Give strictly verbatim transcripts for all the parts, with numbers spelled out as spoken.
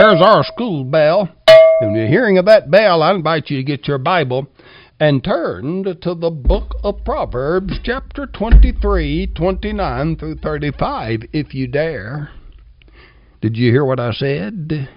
there's our school bell. And when you're hearing of that bell, I invite you to get your Bible and turn to the book of Proverbs, chapter twenty-three, twenty-nine through thirty-five, if you dare. Did you hear what I said?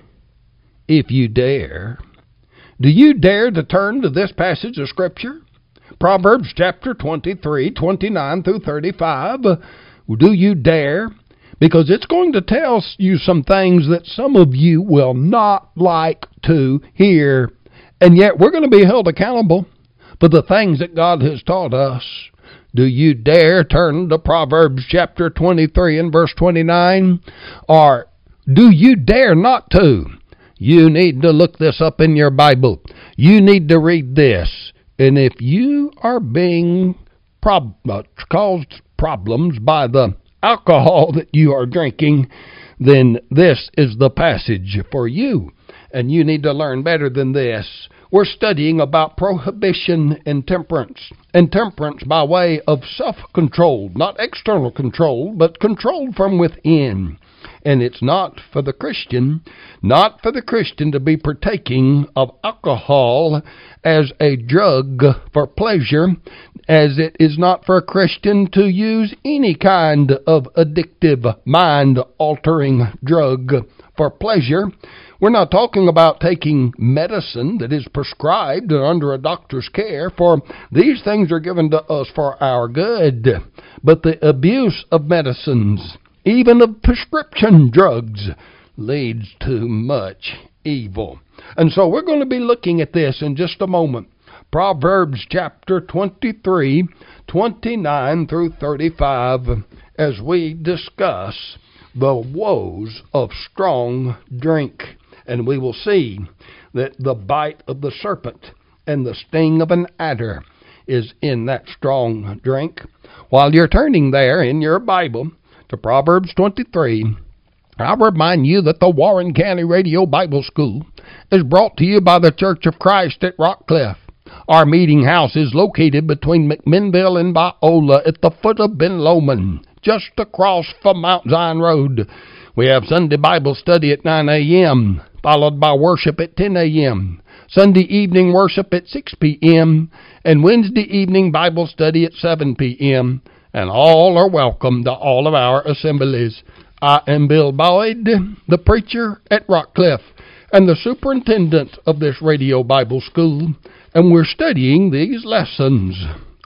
If you dare. Do you dare to turn to this passage of Scripture? Proverbs chapter twenty-three, twenty-nine through thirty-five. Do you dare? Because it's going to tell you some things that some of you will not like to hear. And yet we're going to be held accountable for the things that God has taught us. Do you dare turn to Proverbs chapter twenty-three and verse twenty-nine? Or do you dare not to? You need to look this up in your Bible. You need to read this. And if you are being prob- caused problems by the alcohol that you are drinking, then this is the passage for you. And you need to learn better than this. We're studying about prohibition and temperance. And temperance by way of self-control, not external control, but controlled from within. And it's not for the Christian, not for the Christian to be partaking of alcohol as a drug for pleasure, as it is not for a Christian to use any kind of addictive, mind-altering drug for pleasure. We're not talking about taking medicine that is prescribed under a doctor's care, for these things are given to us for our good. But the abuse of medicines, even of prescription drugs, leads to much evil. And so we're going to be looking at this in just a moment. Proverbs chapter twenty-three, twenty-nine through thirty-five, as we discuss the woes of strong drink. And we will see that the bite of the serpent and the sting of an adder is in that strong drink. While you're turning there in your Bible to Proverbs twenty-three, I'll remind you that the Warren County Radio Bible School is brought to you by the Church of Christ at Rockcliff. Our meeting house is located between McMinnville and Biola at the foot of Ben Lomond, just across from Mount Zion Road. We have Sunday Bible study at nine a.m., followed by worship at ten a.m., Sunday evening worship at six p.m., and Wednesday evening Bible study at seven p.m., and all are welcome to all of our assemblies. I am Bill Boyd, the preacher at Rockcliff, and the superintendent of this radio Bible school, and we're studying these lessons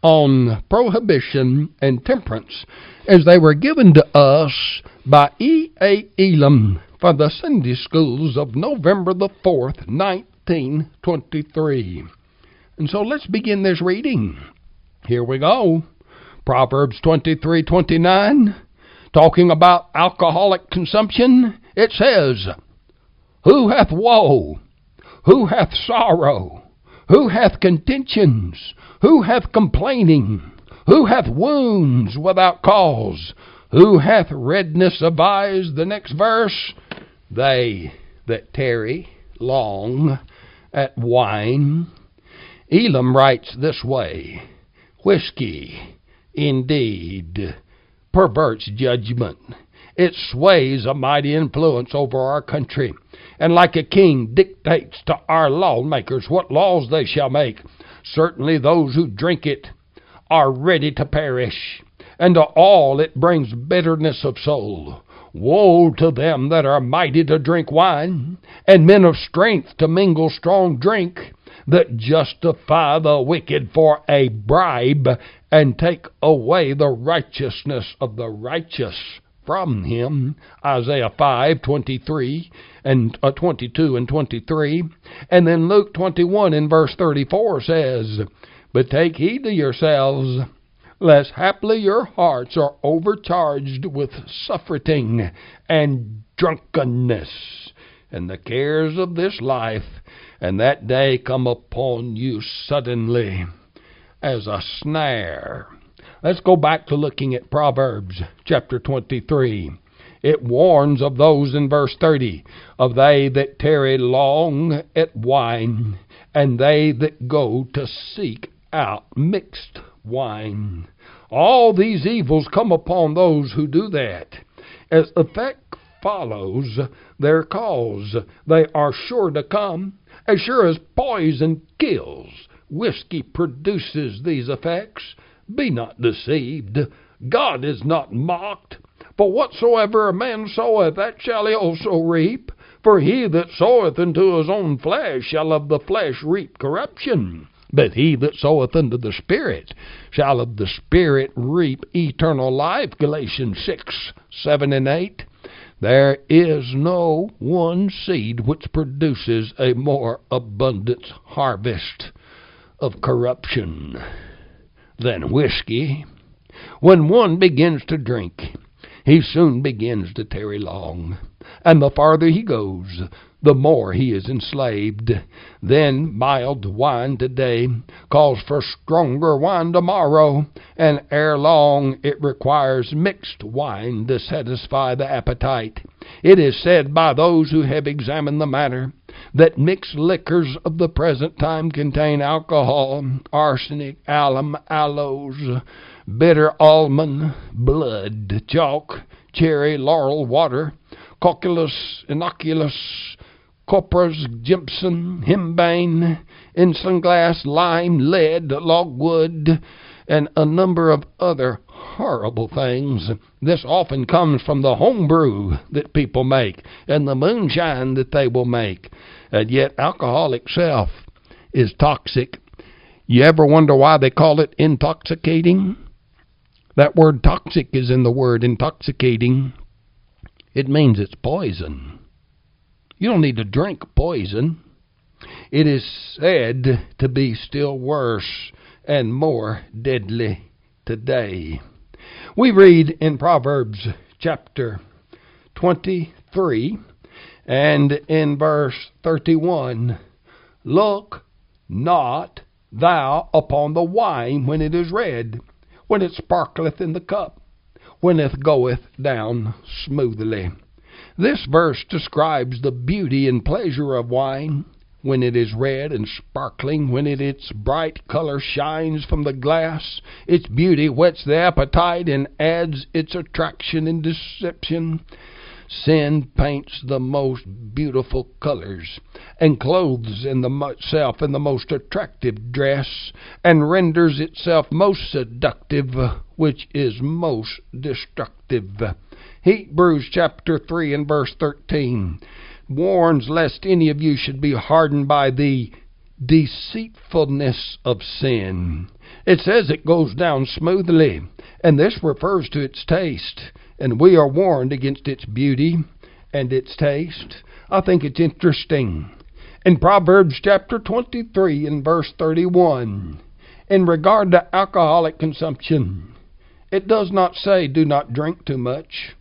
on prohibition and temperance as they were given to us by E A. Elam for the Sunday schools of November the fourth, nineteen twenty-three. And so let's begin this reading. Here we go. Proverbs twenty-three, twenty-nine, talking about alcoholic consumption. It says, Who hath woe? Who hath sorrow? Who hath contentions? Who hath complaining? Who hath wounds without cause? Who hath redness of eyes? The next verse, they that tarry long at wine. Elam writes this way, Whiskey, indeed, perverts judgment. It sways a mighty influence over our country, and like a king dictates to our lawmakers what laws they shall make. Certainly those who drink it are ready to perish, and to all it brings bitterness of soul. Woe to them that are mighty to drink wine, and men of strength to mingle strong drink, that justify the wicked for a bribe, and take away the righteousness of the righteous from him. Isaiah five, twenty-three and uh, twenty-two and twenty-three. And then Luke twenty-one in verse thirty-four says, But take heed to yourselves, lest haply your hearts are overcharged with suffering and drunkenness, and the cares of this life, and that day come upon you suddenly as a snare. Let's go back to looking at Proverbs chapter twenty-three. It warns of those in verse thirty, of they that tarry long at wine, and they that go to seek out mixed wine. All these evils come upon those who do that. As effect follows their cause. They are sure to come. As sure as poison kills, whiskey produces these effects. Be not deceived. God is not mocked. For whatsoever a man soweth, that shall he also reap. For he that soweth into his own flesh shall of the flesh reap corruption. But he that soweth unto the Spirit shall of the Spirit reap eternal life. Galatians six, seven, and eight. There is no one seed which produces a more abundant harvest of corruption than whiskey. When one begins to drink, he soon begins to tarry long, and the farther he goes, the more he is enslaved. Then mild wine today calls for stronger wine tomorrow, and ere long it requires mixed wine to satisfy the appetite. It is said by those who have examined the matter that mixed liquors of the present time contain alcohol, arsenic, alum, aloes, bitter almond, blood, chalk, cherry, laurel, water, cocculus, inoculus, copras, gypsum, hembane, isinglass, lime, lead, logwood, and a number of other horrible things. This often comes from the home brew that people make and the moonshine that they will make. And yet alcohol itself is toxic. You ever wonder why they call it intoxicating? That word toxic is in the word intoxicating. It means it's poison. You don't need to drink poison. It is said to be still worse and more deadly today. We read in Proverbs chapter twenty-three and in verse thirty-one, "Look not thou upon the wine when it is red, when it sparkleth in the cup, when it goeth down smoothly." This verse describes the beauty and pleasure of wine when it is red and sparkling, when it, its bright color shines from the glass. Its beauty whets the appetite and adds its attraction and deception. Sin paints the most beautiful colors and clothes in the itself in the most attractive dress and renders itself most seductive, which is most destructive. Hebrews chapter three and verse thirteen warns lest any of you should be hardened by the deceitfulness of sin. It says it goes down smoothly, and this refers to its taste, and we are warned against its beauty and its taste. I think it's interesting. In Proverbs chapter twenty-three and verse thirty-one, in regard to alcoholic consumption, it does not say do not drink too much.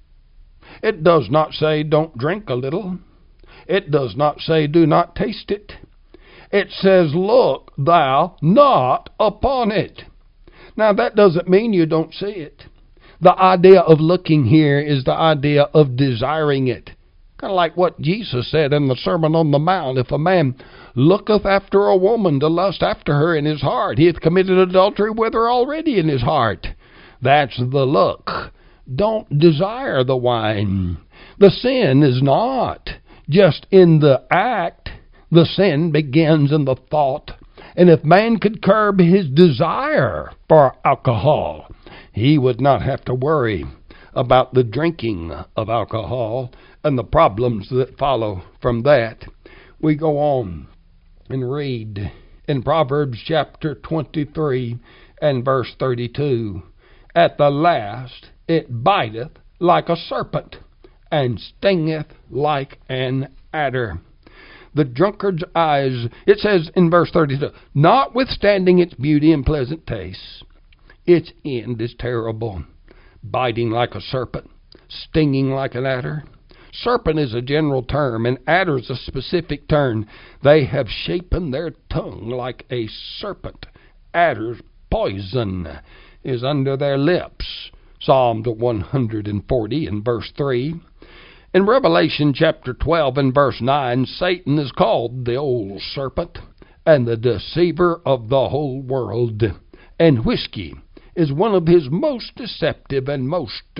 It does not say don't drink a little. It does not say do not taste it. It says look thou not upon it. Now that doesn't mean you don't see it. The idea of looking here is the idea of desiring it. Kind of like what Jesus said in the Sermon on the Mount. If a man looketh after a woman to lust after her in his heart, he hath committed adultery with her already in his heart. That's the look. Don't desire the wine. The sin is not just in the act. The sin begins in the thought. And if man could curb his desire for alcohol, he would not have to worry about the drinking of alcohol and the problems that follow from that. We go on and read in Proverbs chapter twenty-three and verse thirty-two, "At the last it biteth like a serpent, and stingeth like an adder." The drunkard's eyes, it says in verse thirty-two, notwithstanding its beauty and pleasant taste, its end is terrible, biting like a serpent, stinging like an adder. Serpent is a general term, and adder is a specific term. They have shapen their tongue like a serpent. Adder's poison is under their lips. Psalm one hundred forty and verse three. In Revelation chapter twelve and verse nine, Satan is called the old serpent and the deceiver of the whole world. And whiskey is one of his most deceptive and most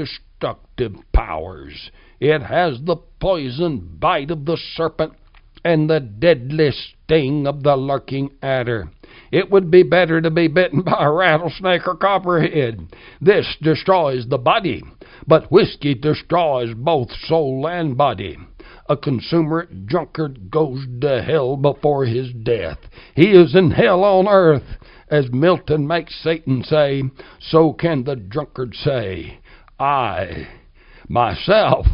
destructive powers. It has the poison bite of the serpent and the deadly sting of the lurking adder. It would be better to be bitten by a rattlesnake or copperhead. This destroys the body, but whiskey destroys both soul and body. A consummate drunkard goes to hell before his death. He is in hell on earth. As Milton makes Satan say, so can the drunkard say, I, myself,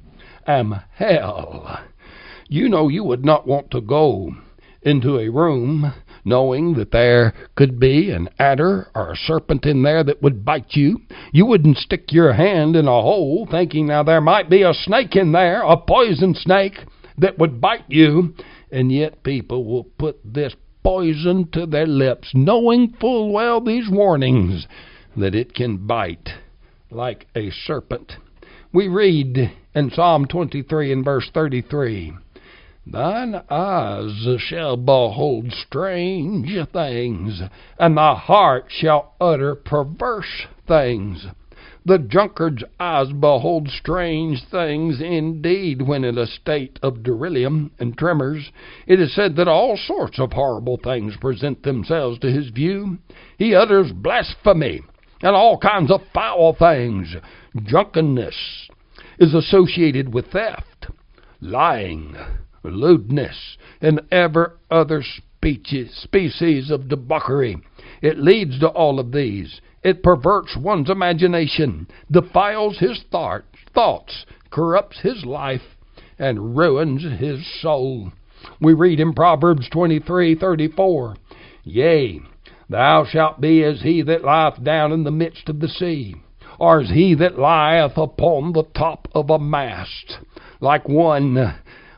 am hell. You know you would not want to go into a room knowing that there could be an adder or a serpent in there that would bite you. You wouldn't stick your hand in a hole thinking now there might be a snake in there, a poison snake that would bite you. And yet people will put this poison to their lips, knowing full well these warnings that it can bite like a serpent. We read in Psalm twenty-three and verse thirty-three, Thine eyes shall behold strange things, and thy heart shall utter perverse things. The drunkard's eyes behold strange things indeed when in a state of delirium and tremors. It is said that all sorts of horrible things present themselves to his view. He utters blasphemy and all kinds of foul things. Drunkenness is associated with theft, lying, lewdness, and ever other speeches, species of debauchery. It leads to all of these. It perverts one's imagination, defiles his thought, thoughts, corrupts his life, and ruins his soul. We read in Proverbs twenty-three thirty-four, Yea, thou shalt be as he that lieth down in the midst of the sea, or as he that lieth upon the top of a mast. Like one, uh,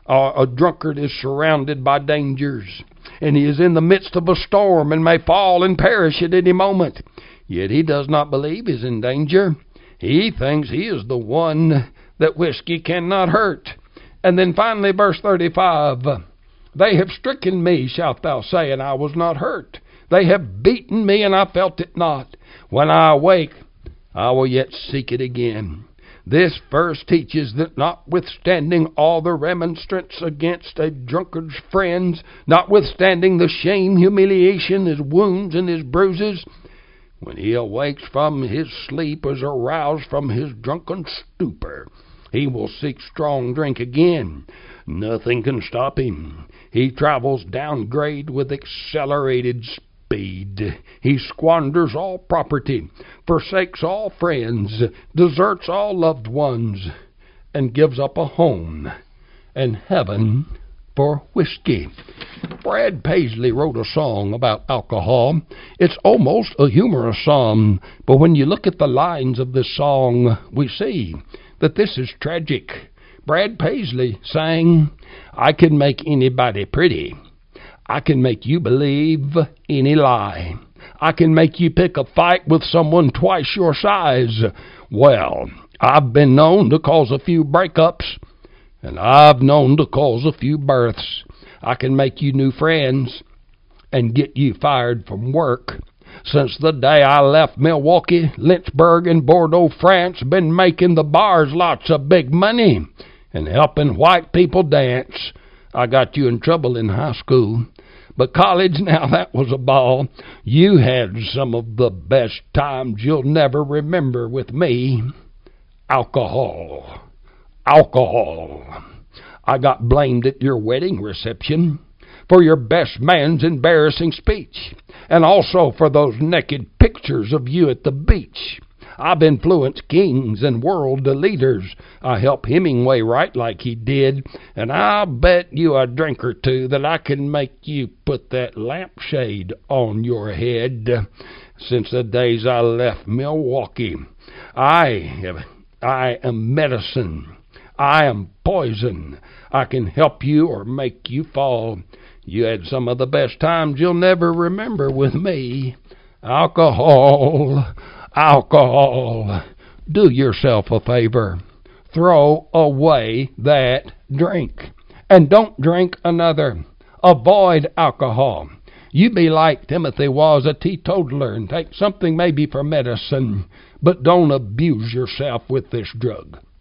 a drunkard is surrounded by dangers, and he is in the midst of a storm and may fall and perish at any moment. Yet he does not believe he is in danger. He thinks he is the one that whiskey cannot hurt. And then finally, verse thirty-five, They have stricken me, shalt thou say, and I was not hurt. They have beaten me, and I felt it not. When I awake, I will yet seek it again. This verse teaches that notwithstanding all the remonstrance against a drunkard's friends, notwithstanding the shame, humiliation, his wounds, and his bruises, when he awakes from his sleep, is aroused from his drunken stupor, he will seek strong drink again. Nothing can stop him. He travels downgrade with accelerated speed. He squanders all property, forsakes all friends, deserts all loved ones, and gives up a home and heaven for whiskey. Brad Paisley wrote a song about alcohol. It's almost a humorous song, but when you look at the lines of this song, we see that this is tragic. Brad Paisley sang, I can make anybody pretty. I can make you believe any lie. I can make you pick a fight with someone twice your size. Well, I've been known to cause a few breakups, and I've known to cause a few births. I can make you new friends and get you fired from work. Since the day I left Milwaukee, Lynchburg, and Bordeaux, France, been making the bars lots of big money and helping white people dance. I got you in trouble in high school, but college, now that was a ball. You had some of the best times you'll never remember with me. Alcohol. Alcohol. I got blamed at your wedding reception for your best man's embarrassing speech, and also for those naked pictures of you at the beach. I've influenced kings and world leaders. I help Hemingway write like he did, and I'll bet you a drink or two that I can make you put that lampshade on your head. Since the days I left Milwaukee, I have, I am medicine. I am poison. I can help you or make you fall. You had some of the best times you'll never remember with me. Alcohol, alcohol. Do yourself a favor. Throw away that drink. And don't drink another. Avoid alcohol. You be like Timothy was, a teetotaler, and take something maybe for medicine, but don't abuse yourself with this drug.